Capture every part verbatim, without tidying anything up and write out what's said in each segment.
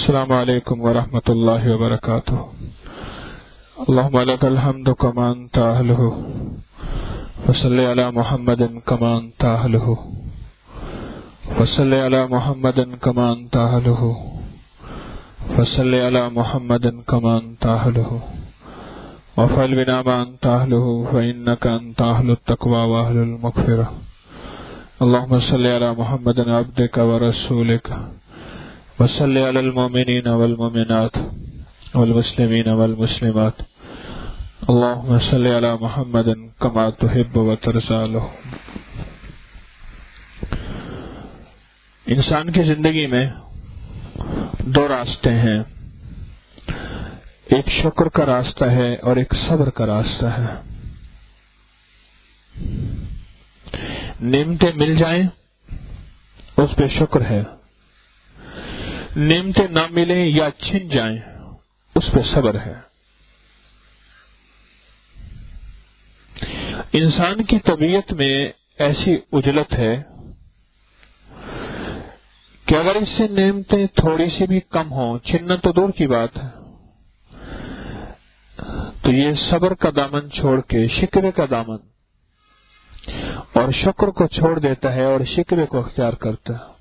السلام علیکم ورحمۃ اللہ وبرکاتہ. اللہم لک الحمد کما انت اہلہ وصلی علی محمد کما انت اہلہ وصلی علی محمد کما انت اہلہ وصلی علی محمد کما انت اہلہ وفعل بنا ما انت اہلہ فانک انت اہل التقوی واہل المغفرہ. اللہم صلی علی محمد عبدک ورسولک وصلی علی المؤمنین والمؤمنات والمسلمین والمسلمات. اللہم صلی علی محمد کما تحب وترضی لهم. انسان کی زندگی میں دو راستے ہیں، ایک شکر کا راستہ ہے اور ایک صبر کا راستہ ہے. نعمتیں مل جائیں اس پہ شکر ہے، نعمتیں نہ ملیں یا چھن جائیں اس پہ صبر ہے. انسان کی طبیعت میں ایسی عجلت ہے کہ اگر اس سے نعمتیں تھوڑی سی بھی کم ہوں، چھننا تو دور کی بات ہے، تو یہ صبر کا دامن چھوڑ کے شکوے کا دامن اور شکر کو چھوڑ دیتا ہے اور شکوے کو اختیار کرتا ہے.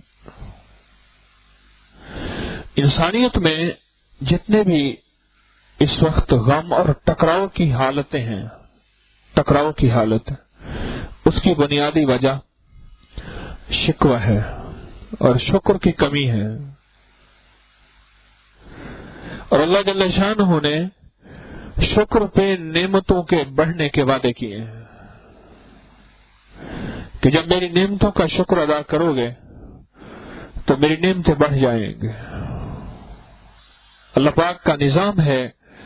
انسانیت میں جتنے بھی اس وقت غم اور ٹکراؤ کی حالتیں ہیں، ٹکراؤ کی حالت ہے، اس کی بنیادی وجہ شکوہ ہے اور شکر کی کمی ہے. اور اللہ جل شانہ نے شکر پہ نعمتوں کے بڑھنے کے وعدے کیے ہیں کہ جب میری نعمتوں کا شکر ادا کرو گے تو میری نعمتیں بڑھ جائیں گے. اللہ پاک کا نظام ہے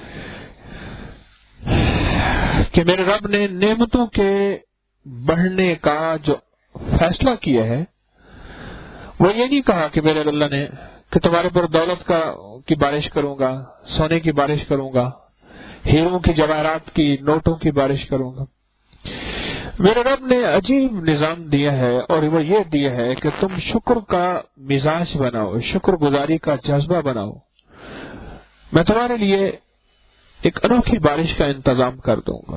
کہ میرے رب نے نعمتوں کے بڑھنے کا جو فیصلہ کیا ہے وہ یہ نہیں کہا کہ میرے اللہ نے کہ تمہارے پر دولت کا کی بارش کروں گا، سونے کی بارش کروں گا، ہیروں کی جواہرات کی نوٹوں کی بارش کروں گا. میرے رب نے عجیب نظام دیا ہے اور وہ یہ دیا ہے کہ تم شکر کا مزاج بناؤ، شکر گزاری کا جذبہ بناؤ. میں تمہارے لیے ایک انوکھی بارش کا انتظام کر دوں گا.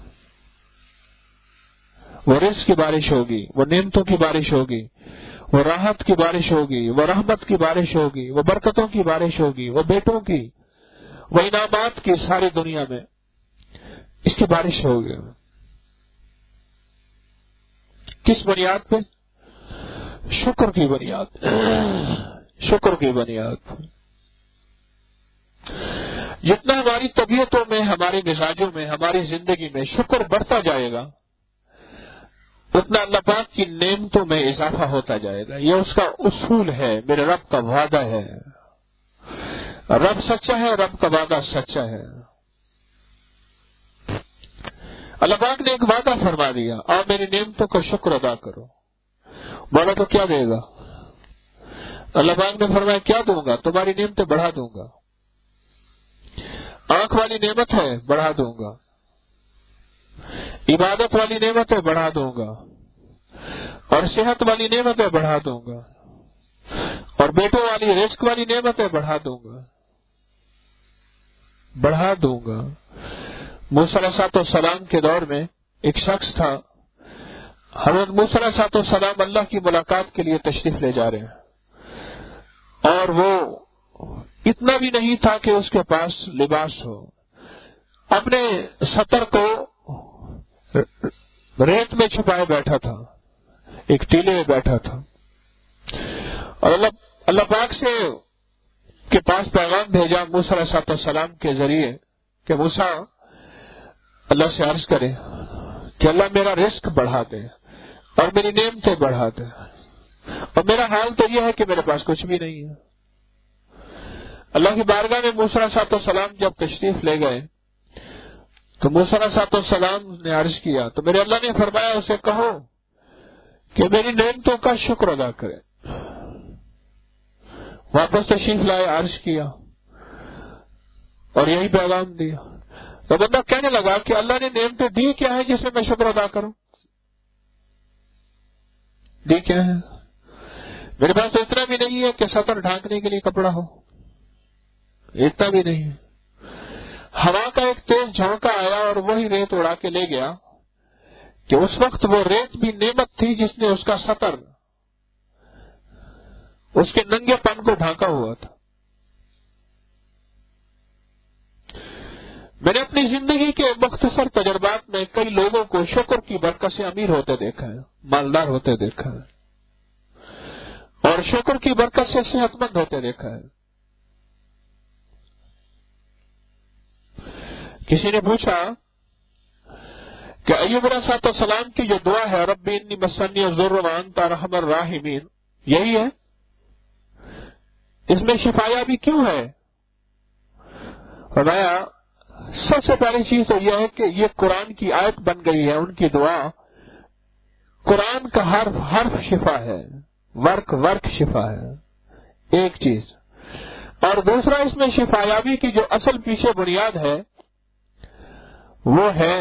وہ رزق کی بارش ہوگی، وہ نعمتوں کی بارش ہوگی، وہ راحت کی بارش ہوگی، وہ رحمت کی بارش ہوگی، وہ برکتوں کی بارش ہوگی، وہ بیٹوں کی، وہ انعامات کی، ساری دنیا میں اس کی بارش ہوگی. کس بنیاد پہ؟ شکر کی بنیاد، شکر کی بنیاد. جتنا ہماری طبیعتوں میں، ہمارے مزاجوں میں، ہماری زندگی میں شکر بڑھتا جائے گا اتنا اللہ پاک کی نعمتوں میں اضافہ ہوتا جائے گا. یہ اس کا اصول ہے، میرے رب کا وعدہ ہے. رب سچا ہے، رب کا وعدہ سچا ہے. اللہ پاک نے ایک وعدہ فرما دیا، اور میری نعمتوں کا شکر ادا کرو. بولا تو کیا دے گا؟ اللہ پاک نے فرمایا کیا دوں گا؟ تمہاری نعمتیں بڑھا دوں گا. آنکھ والی نعمت ہے، بڑھا دوں گا. عبادت والی نعمت ہے، بڑھا دوں گا. اور صحت والی نعمت ہے، بڑھا دوں گا. اور بیٹوں والی رزق والی نعمت ہے، بڑھا دوں گا، بڑھا دوں گا. موسیٰ علیہ السلام کے دور میں ایک شخص تھا، حضرت موسیٰ علیہ السلام اللہ کی ملاقات کے لیے تشریف لے جا رہے ہیں، اور وہ اتنا بھی نہیں تھا کہ اس کے پاس لباس ہو. اپنے سطر کو ریت میں چھپائے بیٹھا تھا، ایک ٹیلے میں بیٹھا تھا. اور اللہ اللہ پاک سے کے پاس پیغام بھیجا موسیٰ علیہ السلام کے ذریعے کہ موسیٰ اللہ سے عرض کرے کہ اللہ میرا رزق بڑھا دے اور میری نعمتیں بڑھا دے. اور میرا حال تو یہ ہے کہ میرے پاس کچھ بھی نہیں ہے. اللہ کی بارگاہ میں موسیٰ علیہ السلام جب تشریف لے گئے تو موسیٰ علیہ السلام نے عرض کیا تو میرے اللہ نے فرمایا اسے کہو کہ میری نعمتوں کا شکر ادا کرے. واپس تشریف لائے، عرض کیا اور یہی پیغام دیا. تو بندہ کہنے لگا کہ اللہ نے نعمتیں دی کیا ہے جس میں میں شکر ادا کروں؟ دی کیا ہے؟ میرے پاس تو اتنا بھی نہیں ہے کہ سطر ڈھانکنے کے لیے کپڑا ہو. اتنا بھی نہیں. ہوا کا ایک تیز جھونکا آیا اور وہی ریت اڑا کے لے گیا کہ اس وقت وہ ریت بھی نعمت تھی جس نے اس کا سطر، اس کے ننگے پن کو ڈھانکا ہوا تھا. میں نے اپنی زندگی کے مختصر تجربات میں کئی لوگوں کو شکر کی برکت سے امیر ہوتے دیکھا ہے، مالدار ہوتے دیکھا ہے، اور شکر کی برکت سے صحت مند ہوتے دیکھا ہے. کسی نے پوچھا کہ ایوب علیہ السلام کی جو دعا ہے رب انی مسنی الضر وانت ارحم الراحمین، یہی ہے؟ اس میں شفایابی کیوں ہے؟ فرمایا سب سے پہلی چیز تو یہ ہے کہ یہ قرآن کی آیت بن گئی ہے. ان کی دعا قرآن کا حرف حرف شفا ہے، ورک ورک شفا ہے، ایک چیز. اور دوسرا اس میں شفایابی کی جو اصل پیچھے بنیاد ہے وہ ہے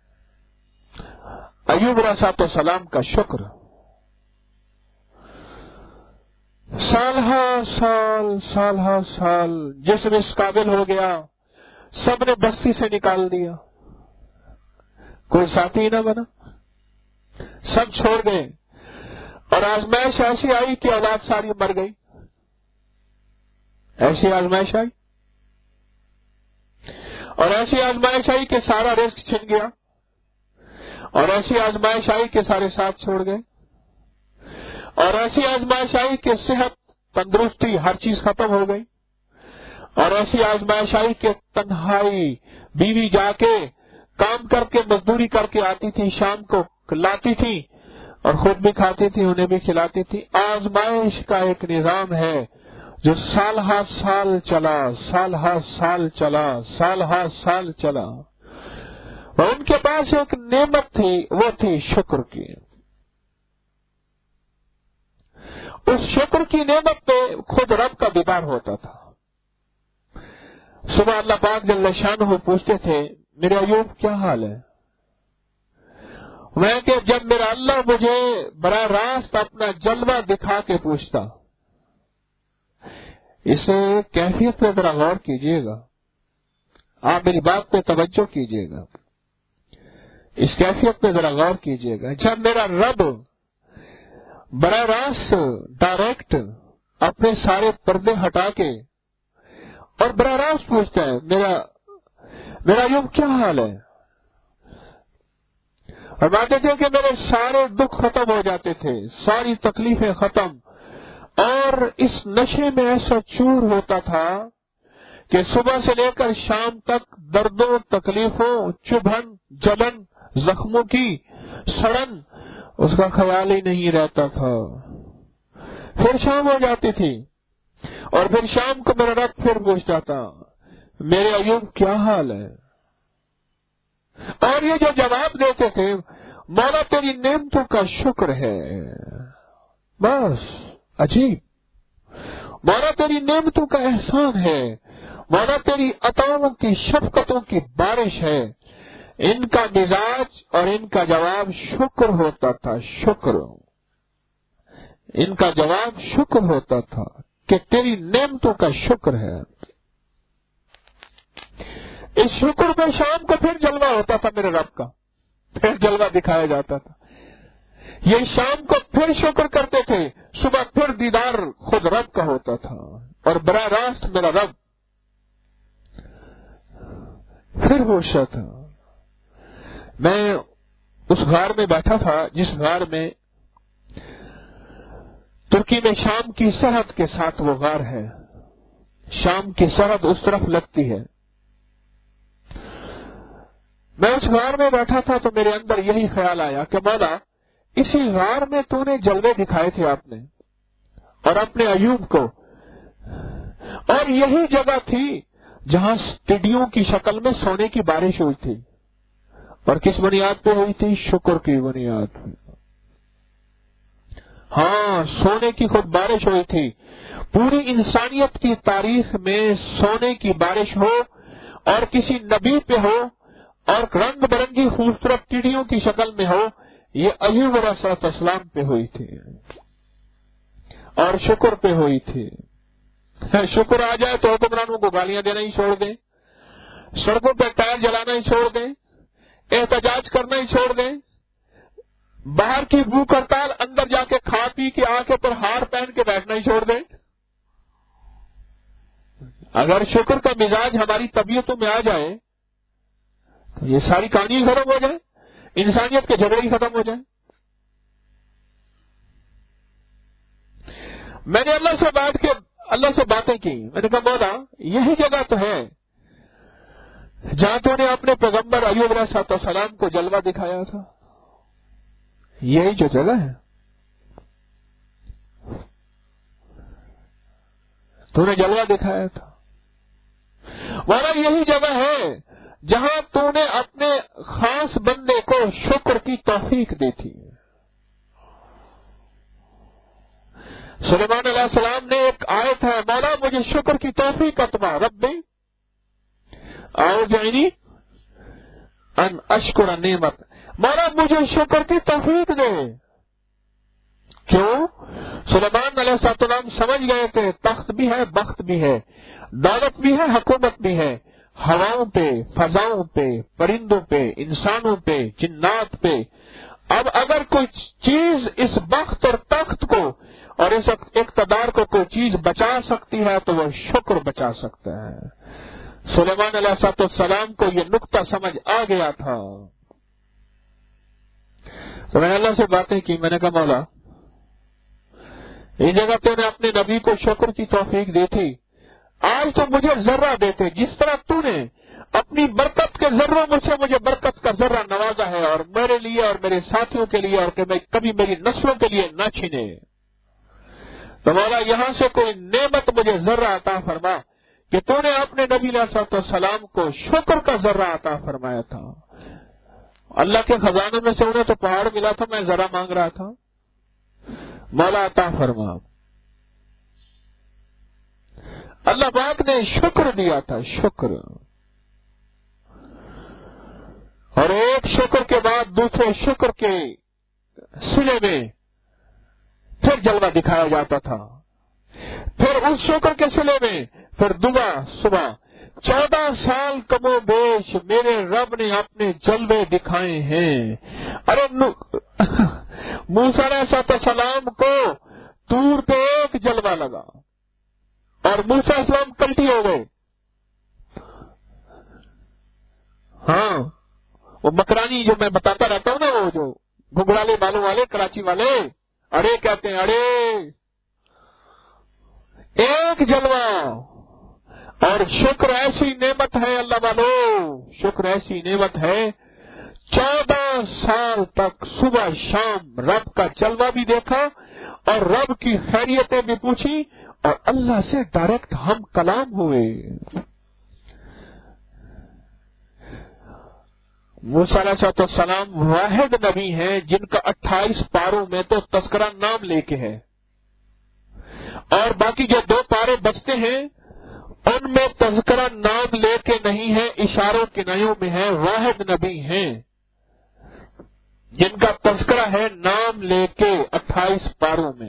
ایوب علیہ السلام کا شکر. سال ہا سال سال ہا سال جسم اس قابل ہو گیا، سب نے بستی سے نکال دیا، کوئی ساتھی نہ بنا، سب چھوڑ گئے، اور آزمائش ایسی آئی کہ اولاد ساری مر گئی. ایسی آزمائش آئی اور ایسی آزمائش آئی کہ سارا رزق چھن گیا، اور ایسی آزمائش آئی کہ سارے ساتھ چھوڑ گئے، اور ایسی آزمائش آئی کہ صحت، تندرستی، ہر چیز ختم ہو گئی، اور ایسی آزمائش آئی کہ تنہائی، بیوی جا کے کام کر کے مزدوری کر کے آتی تھی، شام کو لاتی تھی اور خود بھی کھاتی تھی، انہیں بھی کھلاتی تھی. آزمائش کا ایک نظام ہے جو سال ہا سال چلا، سال ہا سال چلا، سال ہا سال چلا. اور ان کے پاس ایک نعمت تھی، وہ تھی شکر کی. اس شکر کی نعمت پہ خود رب کا دیدار ہوتا تھا. صبح اللہ پاک جل شانہ پوچھتے تھے میرے ایوب کیا حال ہے؟ میں کہ جب میرا اللہ مجھے براہ راست اپنا جلوہ دکھا کے پوچھتا. اس کیفیت پہ ذرا غور کیجیے گا، آپ میری بات پہ توجہ کیجیے گا، اس کیفیت پہ ذرا غور کیجیے گا. جب میرا رب براہ راست ڈائریکٹ اپنے سارے پردے ہٹا کے اور براہ راست پوچھتا ہے میرا میرا ایوب کیا حال ہے، اور باتیں تھے کہ میرے سارے دکھ ختم ہو جاتے تھے، ساری تکلیفیں ختم، اور اس نشے میں ایسا چور ہوتا تھا کہ صبح سے لے کر شام تک دردوں، تکلیفوں، چبھن، جلن، زخموں کی سڑن اس کا خیال ہی نہیں رہتا تھا. پھر شام ہو جاتی تھی اور پھر شام کو میرا رب پھر پوچھتا تھا میرے ایوب کیا حال ہے، اور یہ جو جواب دیتے تھے مولا تیری نعمتوں کا شکر ہے. بس عجیب، مولا تیری نعمتوں کا احسان ہے، مولا تیری عطاؤں کی شفقتوں کی بارش ہے. ان کا مزاج اور ان کا جواب شکر ہوتا تھا. شکر، ان کا جواب شکر ہوتا تھا کہ تیری نعمتوں کا شکر ہے. اس شکر میں شام کو پھر جلوہ ہوتا تھا میرے رب کا، پھر جلوہ دکھایا جاتا تھا. یہ شام کو پھر شکر کرتے تھے، صبح پھر دیدار خود رب کا ہوتا تھا، اور براہ راست میرا رب پھر ہوشا تھا. میں اس غار میں بیٹھا تھا جس غار میں ترکی میں شام کی سرحد کے ساتھ وہ غار ہے. شام کی سرحد اس طرف لگتی ہے. میں اس غار میں بیٹھا تھا تو میرے اندر یہی خیال آیا کہ مولا اسی غار میں تو نے جلوے دکھائے تھے آپ نے اور اپنے ایوب کو، اور یہی جگہ تھی جہاں ٹڈیوں کی شکل میں سونے کی بارش ہوئی تھی. اور کس بنیاد پہ ہوئی تھی؟ شکر کی بنیاد پہ. ہاں، سونے کی خود بارش ہوئی تھی. پوری انسانیت کی تاریخ میں سونے کی بارش ہو اور کسی نبی پہ ہو اور رنگ برنگی خوبصورت ٹڈیوں کی شکل میں ہو، یہ ایوب علیہ السلام پہ ہوئی تھی اور شکر پہ ہوئی تھی. شکر آ جائے تو حکمرانوں کو گالیاں دینا ہی چھوڑ دیں، سڑکوں پہ ٹائر جلانا ہی چھوڑ دیں، احتجاج کرنا ہی چھوڑ دیں، باہر کی بھوک ہڑتال اندر جا کے کھا پی کے آنکھوں پر ہار پہن کے بیٹھنا ہی چھوڑ دیں۔ اگر شکر کا مزاج ہماری طبیعتوں میں آ جائے تو یہ ساری کہانی ختم ہو جائے، انسانیت کے جھگڑے ہی ختم ہو جائیں۔ میں نے اللہ سے بات کے اللہ سے باتیں کی، میں نے کہا مولا یہی جگہ تو ہے جہاں تو نے اپنے پیغمبر ایوب علیہ السلام کو جلوہ دکھایا تھا، یہی جو جگہ ہے تو نے جلوہ دکھایا تھا، مولا یہی جگہ ہے جہاں تو نے اپنے خاص بندے کو شکر کی توفیق دی تھی۔ سلیمان علیہ السلام نے ایک آیت ہے، مولا مجھے شکر کی توفیق عطا رب اوزعنی ان اشکر نعمت، مولا مجھے شکر کی توفیق دے۔ کیوں؟ سلیمان علیہ السلام سمجھ گئے تھے تخت بھی ہے، بخت بھی ہے، دولت بھی ہے، حکومت بھی ہے، ہواؤں پہ، فضاؤں پہ، پرندوں پہ، انسانوں پہ، جنات پہ۔ اب اگر کوئی چیز اس بخت اور تخت کو اور اس اقتدار کو کوئی چیز بچا سکتی ہے تو وہ شکر بچا سکتا ہے۔ سلیمان علیہ السلام کو یہ نقطہ سمجھ آ گیا تھا۔ تو میں نے اللہ سے باتیں کی، میں نے کہا مولا اس جگہ تو نے اپنے نبی کو شکر کی توفیق دی تھی، آج تو مجھے ذرہ دیتے، جس طرح تو نے اپنی برکت کے ذروں مجھ سے مجھے برکت کا ذرہ نوازا ہے، اور میرے لیے اور میرے ساتھیوں کے لیے، اور کہ میں کبھی میری نسلوں کے لیے نہ چھینے، تو مولا یہاں سے کوئی نعمت مجھے ذرہ عطا فرما کہ تو نے اپنے نبی علیہ السلام کو شکر کا ذرہ عطا فرمایا تھا۔ اللہ کے خزانے میں سے انہیں تو پہاڑ ملا تھا، میں ذرہ مانگ رہا تھا، مولا عطا فرما۔ اللہ پاک نے شکر دیا تھا، شکر، اور ایک شکر کے بعد دوسرے شکر کے صلے میں پھر جلوہ دکھایا جاتا تھا، پھر اس شکر کے صلے میں پھر دعا صبح۔ چودہ سال کم و بیش میرے رب نے اپنے جلوے دکھائے ہیں۔ ارے موسیٰ علیہ السلام کو طور پہ ایک جلوہ لگا اور موسیٰ علیہ السلام پلٹی ہو گئے۔ ہاں وہ مکرانی جو میں بتاتا رہتا ہوں نا، وہ جو گھگڑالے بالوں والے کراچی والے، اڑے کہتے ہیں، اڑے ایک جلوہ۔ اور شکر ایسی نعمت ہے اللہ والو، شکر ایسی نعمت ہے، چودہ سال تک صبح شام رب کا جلوہ بھی دیکھا اور رب کی خیریتیں بھی پوچھی اور اللہ سے ڈائریکٹ ہم کلام ہوئے۔ موسیٰ علیہ السلام واحد نبی ہیں جن کا اٹھائیس پاروں میں تو تذکرہ نام لے کے ہے، اور باقی جو دو پارے بچتے ہیں ان میں تذکرہ نام لے کے نہیں ہے، اشاروں کنایوں میں ہے۔ واحد نبی ہیں جن کا تذکرہ ہے نام لے کے اٹھائیس پاروں میں،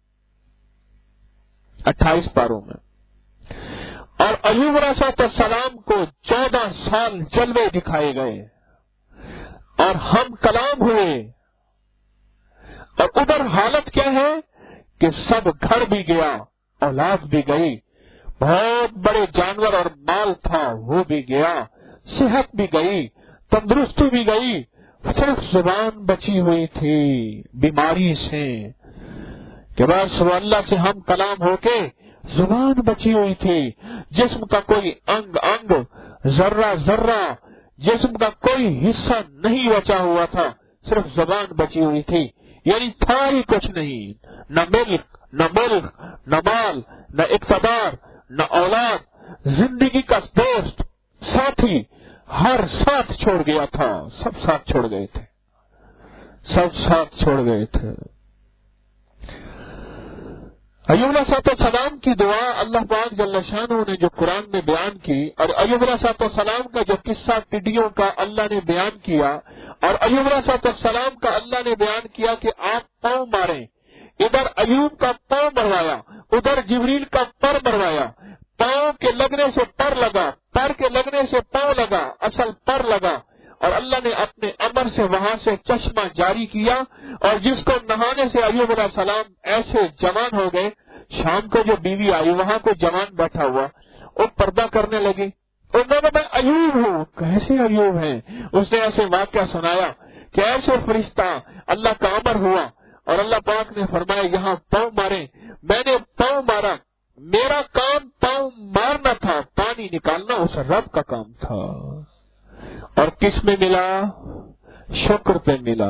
اٹھائیس پاروں میں۔ اور ایوب علیہ السلام کو چودہ سال جلوے دکھائے گئے اور ہم کلام ہوئے، اور ادھر حالت کیا ہے کہ سب گھر بھی گیا، اولاد بھی گئی، بہت بڑے جانور اور مال تھا وہ بھی گیا، صحت بھی گئی، تندرستی بھی گئی، صرف زبان بچی ہوئی تھی بیماری سے، کہ بس وہ اللہ سے ہم کلام ہو کے زبان بچی ہوئی تھی، جسم کا کوئی انگ انگ، ذرہ ذرہ جسم کا کوئی حصہ نہیں بچا ہوا تھا، صرف زبان بچی ہوئی تھی، یعنی تھا ہی کچھ نہیں، نہ ملک نہ ملک نہ مال نہ اقتدار نہ اولاد، زندگی کا دوست ساتھی ہر ساتھ چھوڑ گیا تھا، سب ساتھ چھوڑ گئے تھے، سب ساتھ چھوڑ گئے تھے۔ ایوب علیہ السلام کی دعا اللہ پاک جل شانہ نے جو قرآن میں بیان کی، اور ایوب علیہ السلام کا جو قصہ ٹڈیوں کا اللہ نے بیان کیا، اور ایوب علیہ السلام کا اللہ نے بیان کیا کہ آپ پاؤں ماریں، ادھر ایوب کا پاؤں مروایا، ادھر جبریل کا پر مروایا، پاؤں کے لگنے سے پر لگا، پر کے لگنے سے پاؤں لگا، اصل پر لگا، اور اللہ نے اپنے امر سے وہاں سے چشمہ جاری کیا، اور جس کو نہانے سے ایوب علیہ السلام ایسے جوان ہو گئے، شام کو جو بیوی آئی وہاں کوئی جوان بیٹھا ہوا، وہ پردہ کرنے لگی، انہوں نے میں ایوب ہوں، کیسے ایوب ہیں؟ اس نے ایسے واقعہ سنایا کہ ایسے فرشتہ اللہ کا امر ہوا، اور اللہ پاک نے فرمایا یہاں پاؤں مارے، میں نے پاؤں مارا، میرا کام پاؤں مارنا تھا، پانی نکالنا اس رب کا کام تھا، اور کس میں ملا؟ شکر پہ ملا۔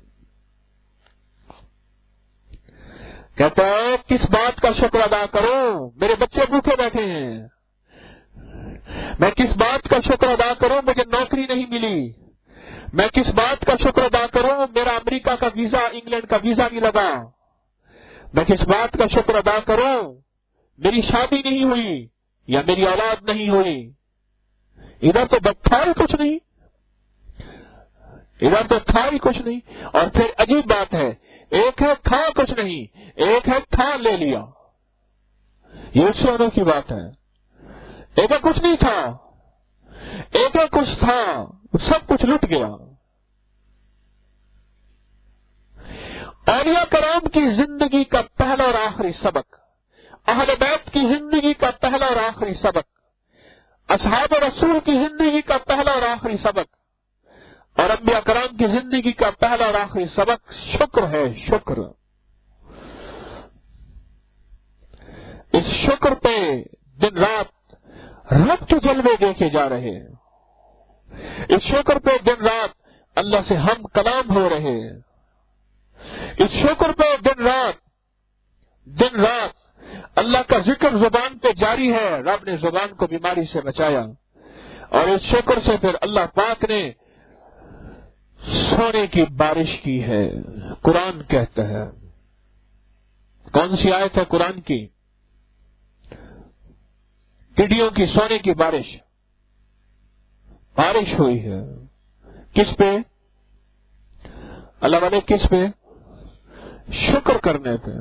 کہتا ہے کس بات کا شکر ادا کروں؟ میرے بچے بھوکے بیٹھے ہیں، میں کس بات کا شکر ادا کروں؟ مجھے نوکری نہیں ملی، میں کس بات کا شکر ادا کروں؟ میرا امریکہ کا ویزا، انگلینڈ کا ویزا نہیں لگا، میں کس بات کا شکر ادا کروں؟ میری شادی نہیں ہوئی یا میری اولاد نہیں ہوئی۔ ادھر تو تھا ہی کچھ نہیں، ادھر تو تھا ہی کچھ نہیں، اور پھر عجیب بات ہے، ایک ہے تھا کچھ نہیں، ایک ہے تھا لے لیا، یہ اس سے انوکھی بات ہے۔ ایک ہے کچھ نہیں تھا، ایک ہے کچھ تھا، سب کچھ لٹ گیا۔ اولیاء کرام کی زندگی کا پہلا اور آخری سبق، اہل بیت کی زندگی کا پہلا اور آخری سبق، اصحاب رسول کی زندگی کا پہلا اور آخری سبق، اور انبیاء کرام کی زندگی کا پہلا اور آخری سبق شکر ہے۔ شکر، اس شکر پہ دن رات رب کے جلوے دیکھے جا رہے ہیں، اس شکر پہ دن رات اللہ سے ہم کلام ہو رہے ہیں، اس شکر پہ دن رات دن رات اللہ کا ذکر زبان پہ جاری ہے، رب نے زبان کو بیماری سے بچایا، اور اس شکر سے پھر اللہ پاک نے سونے کی بارش کی ہے۔ قرآن کہتا ہے، کون سی آیت ہے قرآن کی؟ ٹڈیوں کی سونے کی بارش، بارش ہوئی ہے، کس پہ؟ اللہ والے کس پہ؟ شکر کرنے پہ۔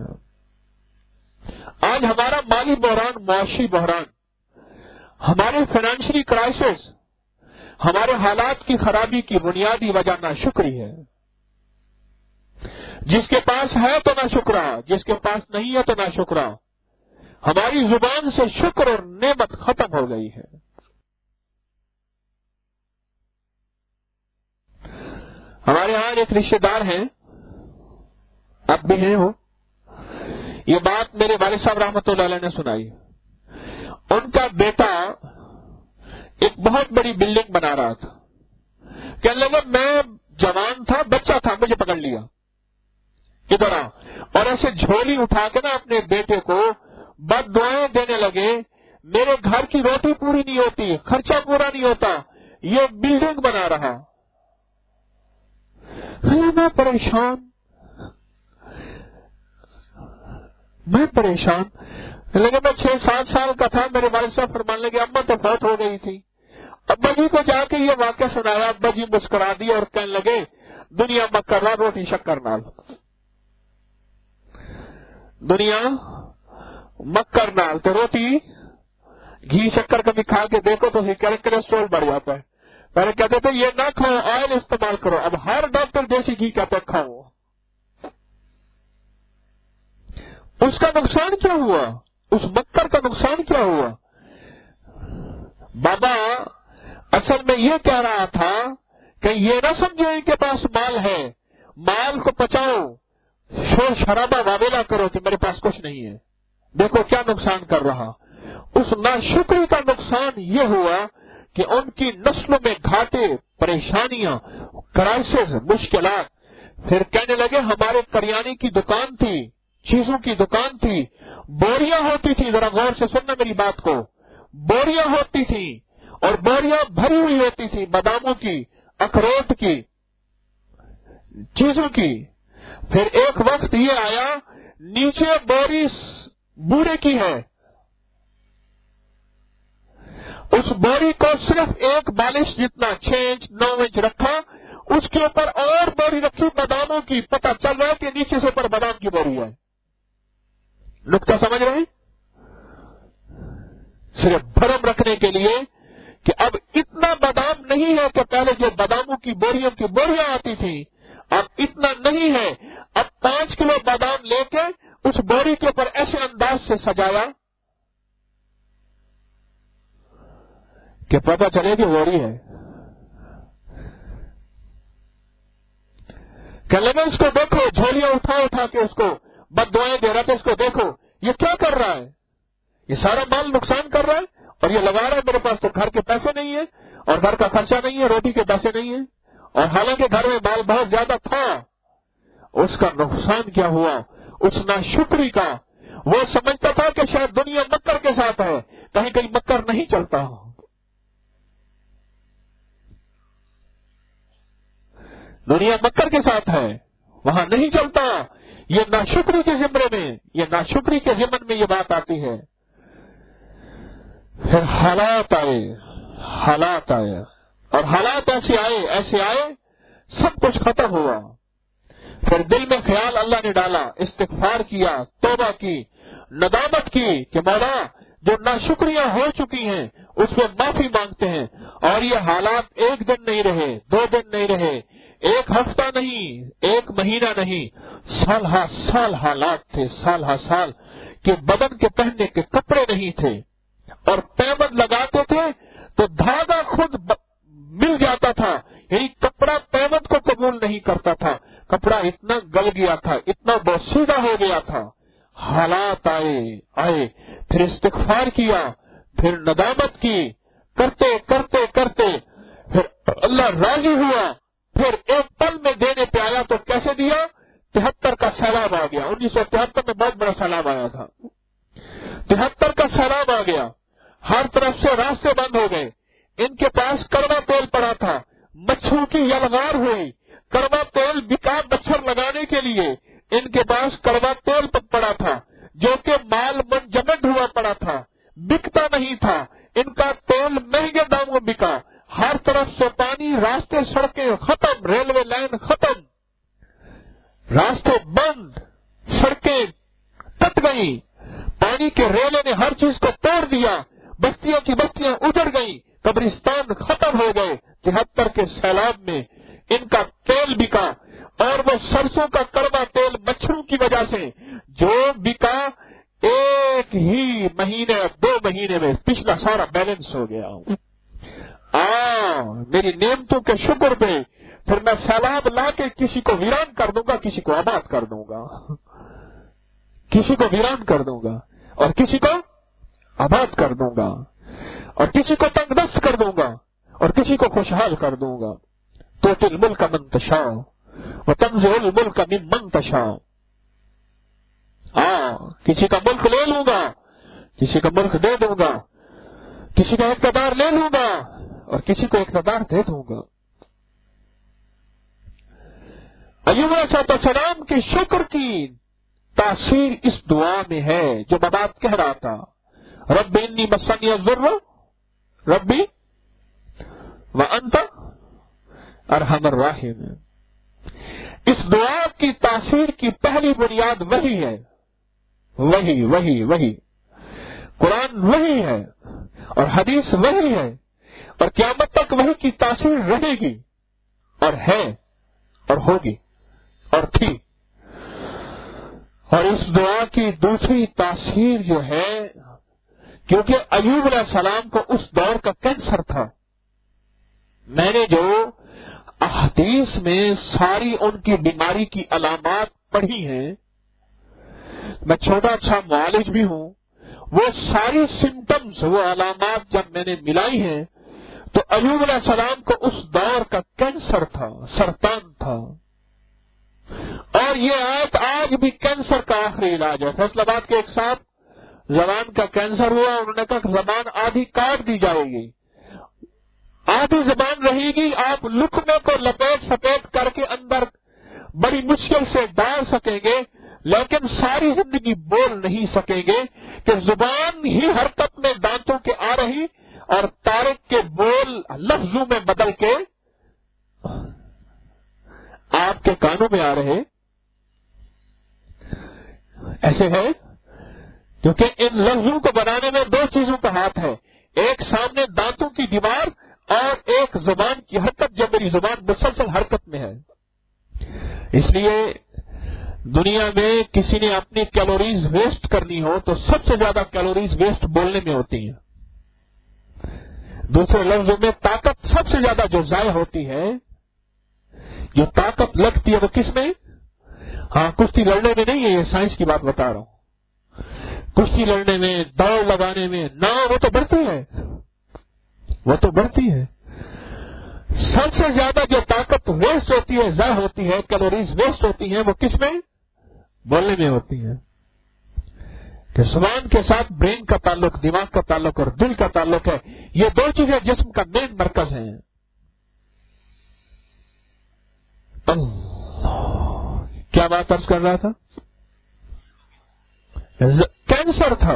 آج ہمارا مالی بحران، معاشی بحران، ہمارے فائنینشلی کرائسس، ہمارے حالات کی خرابی کی بنیادی وجہ ناشکری ہے۔ جس کے پاس ہے تو نہ شکرا، جس کے پاس نہیں ہے تو نہ شکرا۔ ہماری زبان سے شکر اور نعمت ختم ہو گئی ہے۔ ہمارے ہاں ایک رشتے دار ہیں، اب بھی ہیں وہ، یہ بات میرے والد صاحب رحمۃ اللہ علیہ نے سنائی۔ ان کا بیٹا ایک بہت بڑی بلڈنگ بنا رہا تھا، کہنے لگا میں جوان تھا، بچہ تھا، مجھے پکڑ لیا، ادھر آ، اور ایسے جھولی اٹھا کے نا اپنے بیٹے کو بد دعائیں دینے لگے، میرے گھر کی روٹی پوری نہیں ہوتی، خرچہ پورا نہیں ہوتا، یہ بلڈنگ بنا رہا۔ میں پریشان میں پریشان لیکن میں چھ سات سال کا تھا، میرے والد صاحب فرمانے لگے اماں تو فوت ہو گئی تھی۔ ابا جی کو جا کے یہ واقعہ سنایا، ابا جی مسکرا دیا اور کہنے لگے دنیا مکر رہا روٹی شکر نال، دنیا مکر نال تو روٹی گھی شکر کبھی کھا کے دیکھو تو کیلسٹرول بڑھ جاتا ہے۔ پہلے کہتے تھے یہ نہ کھاؤ، آئل استعمال کرو، اب ہر ڈاکٹر دیسی گھی کہتا ہے کھاؤ۔ اس کا نقصان کیا ہوا؟ اس مکر کا نقصان کیا ہوا؟ بابا اصل میں یہ کہہ رہا تھا کہ یہ نہ سمجھو ان کے پاس مال ہے، مال کو پچاؤ، شور شرابہ واویلا کرو کہ میرے پاس کچھ نہیں ہے۔ دیکھو کیا نقصان کر رہا۔ اس ناشکری کا نقصان یہ ہوا کہ ان کی نسلوں میں گھاٹے، پریشانیاں، کرائسس، مشکلات۔ پھر کہنے لگے ہمارے کریانے کی دکان تھی، چیزوں کی دکان تھی، بوریاں ہوتی تھی، ذرا غور سے سننا میری بات کو، بوریاں ہوتی تھی اور بوریاں بھری ہوئی ہوتی تھی باداموں کی، اخروٹ کی، چیزوں کی۔ پھر ایک وقت یہ آیا نیچے بوری بوڑے کی ہے، اس بوری کو صرف ایک بالش جتنا چھ انچ نو انچ رکھا، اس کے اوپر اور بوری رکھی باداموں کی، پتہ چل رہا ہے کہ نیچے سے اوپر بادام کی بوری ہے۔ نقطہ سمجھ رہے ہیں؟ صرف بھرم رکھنے کے لیے کہ اب اتنا بادام نہیں ہے کہ پہلے جو باداموں کی بوریوں کی بوریاں آتی تھیں اب اتنا نہیں ہے. اب پانچ کلو بادام لے کے اس بوری کے اوپر ایسے انداز سے سجایا کہ پتہ چلے کہ بوری ہے. کہ لگے اس کو دیکھو، جھولیاں اٹھا اٹھا کے اس کو بد دعائیں دے رہا تھا، اس کو دیکھو یہ کیا کر رہا ہے، یہ سارا مال نقصان کر رہا ہے اور یہ لگا رہا ہے میرے پاس تو گھر کے پیسے نہیں ہیں اور گھر کا خرچہ نہیں ہے، روٹی کے پیسے نہیں ہیں، اور حالانکہ گھر میں مال بہت زیادہ تھا. اس کا نقصان کیا ہوا؟ اس ناشکری کا. وہ سمجھتا تھا کہ شاید دنیا مکر کے ساتھ ہے، کہیں کہیں مکر نہیں چلتا. دنیا مکر کے ساتھ ہے، وہاں نہیں چلتا. یہ ناشکری کے زمرے میں، یہ ناشکری کے ضمن میں یہ بات آتی ہے. پھر حالات آئے، حالات آئے اور حالات ایسے آئے ایسے آئے سب کچھ ختم ہوا. پھر دل میں خیال اللہ نے ڈالا، استغفار کیا، توبہ کی، ندامت کی کہ مولا جو ناشکریاں ہو چکی ہیں اس میں معافی مانگتے ہیں. اور یہ حالات ایک دن نہیں رہے، دو دن نہیں رہے، ایک ہفتہ نہیں، ایک مہینہ نہیں، سال ہا سال حالات تھے، سال ہا سال کہ بدن کے پہننے کے کپڑے نہیں تھے اور پیمند لگاتے تھے تو دھاگا خود مل جاتا تھا، یعنی کپڑا پیمند کو قبول نہیں کرتا تھا. کپڑا اتنا گل گیا تھا، اتنا بوسیدہ ہو گیا تھا. حالات آئے آئے پھر استغفار کیا، پھر ندامت کی، کرتے کرتے کرتے پھر اللہ راضی ہوا. پھر ایک پل میں دینے پہ آیا تو کیسے دیا؟ تہتر کا سیلاب آ گیا. انیس سو تہتر میں بہت بڑا سیلاب آیا تھا. تہتر کا سیلاب آ گیا، ہر طرف سے راستے بند ہو گئے. ان کے پاس کڑوا تیل پڑا تھا، مچھروں کی یلغار ہوئی. کڑوا تیل بکا مچھر لگانے کے لیے، ان کے پاس کڑوا تیل پڑا تھا جو کہ مال منجمد ہوا پڑا تھا، بکتا نہیں تھا. ان کا تیل مہنگے داموں بکا. ہر طرف سے پانی، راستے سڑکیں ختم، ریلوے لائن ختم، راستے بند، سڑکیں کٹ گئی. پانی کے ریلے نے ہر چیز کو توڑ دیا، بستیوں کی بستیاں اجڑ گئی، قبرستان ختم ہو گئے. تہتر کے سیلاب میں ان کا تیل بکا اور وہ سرسوں کا کڑوا تیل مچھروں کی وجہ سے جو بکا ایک ہی مہینے دو مہینے میں پچھلا سارا بیلنس ہو گیا. آ میری نعمتوں کے شکر پہ پھر میں سیلاب لا کے کسی کو ویران کر دوں گا، کسی کو آباد کر دوں گا، کسی کو ویران کر دوں گا اور کسی کو آباد کر دوں گا، اور کسی کو تنگ دست کر دوں گا اور کسی کو خوشحال کر دوں گا. تو تل ملک من تشاء وتنزع الملک ممن تشاء. ہاں کسی کا ملک لے لوں گا، کسی کا ملک دے دوں گا، کسی کا اقتدار لے لوں گا اور کسی کو اقتدار دے دوں گا. ایوب علیہ السلام کی شکر کی تاثیر اس دعا میں ہے جو میں بات کہہ رہا تھا. رب انی مسنی الضر ربی وانت ارحم الراحمین. اس دعا کی تاثیر کی پہلی بنیاد وہی ہے، وہی وہی وہی قرآن وہی ہے اور حدیث وہی ہے اور قیامت تک وہی کی تاثیر رہے گی اور ہے اور ہوگی اور تھی. اور اس دعا کی دوسری تاثیر جو ہے، کیونکہ ایوب علیہ السلام کو اس دور کا کینسر تھا. میں نے جو احادیث میں ساری ان کی بیماری کی علامات پڑھی ہیں، میں چھوٹا اچھا معالج بھی ہوں، وہ ساری سمٹمز، وہ علامات جب میں نے ملائی ہیں تو ایوب علیہ السلام کو اس دور کا کینسر تھا، سرطان تھا. اور یہ آیت آج بھی کینسر کا آخری علاج ہے. فیصل آباد کے ایک صاحب زبان کا کینسر ہوا، انہوں نے کہا زبان آدھی کاٹ دی جائے گی، آدھی زبان رہے گی، آپ لقمے کو لپیٹ سپیٹ کر کے اندر بڑی مشکل سے ڈال سکیں گے لیکن ساری زندگی بول نہیں سکیں گے کہ زبان ہی حرکت میں دانتوں کے آ رہی اور طارق کے بول لفظوں میں بدل کے آپ کے کانوں میں آ رہے. ایسے ہے کیونکہ ان لفظوں کو بنانے میں دو چیزوں کا ہاتھ ہے، ایک سامنے دانتوں کی دیوار اور ایک زبان کی حرکت، جب میری زبان مسلسل حرکت میں ہے۔ اس لیے دنیا میں کسی نے اپنی کیلوریز ویسٹ کرنی ہو تو سب سے زیادہ کیلوریز ویسٹ بولنے میں ہوتی ہیں۔ دوسرے لفظوں میں طاقت سب سے زیادہ جو ضائع ہوتی ہے، جو طاقت لگتی ہے وہ کس میں؟ ہاں، کشتی لڑنے میں نہیں ہے، یہ سائنس کی بات بتا رہا ہوں۔ کشتی لڑنے میں، دوڑ لگانے میں نہ، وہ تو بڑھتی ہے، وہ تو بڑھتی ہے۔ سب سے زیادہ جو طاقت ویسٹ ہوتی ہے، ضائع ہوتی ہے، کیلوریز ویسٹ ہوتی ہیں، وہ کس میں؟ بولنے میں ہوتی ہے۔ کہ زبان کے ساتھ برین کا تعلق، دماغ کا تعلق اور دل کا تعلق ہے، یہ دو چیزیں جسم کا مین مرکز ہیں۔ اللہ، کیا بات عرض کر رہا تھا؟ کینسر تھا،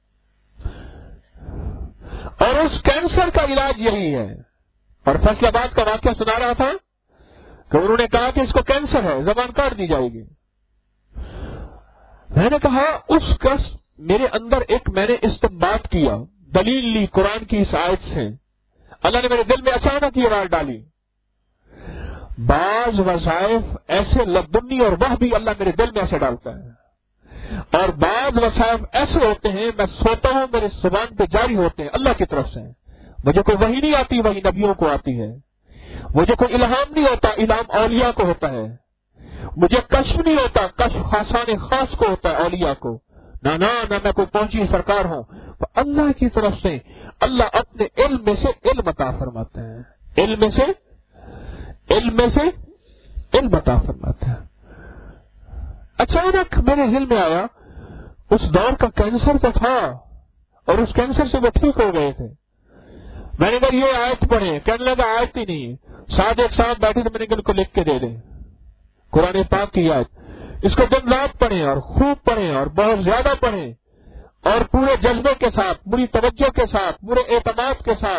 اور اس کینسر کا علاج یہی ہے۔ اور فیصلہ آباد کا واقعہ سنا رہا تھا کہ انہوں نے کہا کہ اس کو کینسر ہے، زبان کاٹ دی جائے گی۔ میں نے کہا اس کا میرے اندر ایک میں نے استنباط کیا، دلیل لی قرآن کی اس آیت سے۔ اللہ نے میرے دل میں اچانک یہ بات ڈالی، بعض وظائف ایسے لدنی اور وہ بھی اللہ میرے دل میں ایسے ڈالتا ہے، اور بعض وظائف ایسے ہوتے ہیں میں سوتا ہوں میرے زبان پہ جاری ہوتے ہیں اللہ کی طرف سے۔ مجھے کوئی وحی نہیں آتی، وحی نبیوں کو آتی ہے۔ مجھے کوئی الہام نہیں ہوتا، الہام اولیاء کو ہوتا ہے۔ مجھے کشف نہیں ہوتا، کشف خاصان خاص کو ہوتا ہے، اولیاء کو۔ نہ نہ نہ میں کوئی پہنچی سرکار ہوں، تو اللہ کی طرف سے اللہ اپنے علم میں سے علم عطا فرماتے ہیں، علم میں سے علم میں سے علم عطا فرماتے ہیں۔ اچانک میرے ذہن میں آیا اس دور کا کینسر تو تھا، اور اس کینسر سے وہ ٹھیک ہو گئے تھے۔ میں نے کہا یہ آیت پڑھیں، کہنے لگا آیت ہی نہیں ہے، ساتھ ایک ساتھ بیٹھے تو میں نے کہا ان کو لکھ کے دے دیں، قرآن پاک کی آیت، اس کو دن رات پڑھیں اور خوب پڑھیں اور بہت زیادہ پڑھیں، اور پورے جذبے کے ساتھ، پوری توجہ کے ساتھ، پورے اعتماد کے ساتھ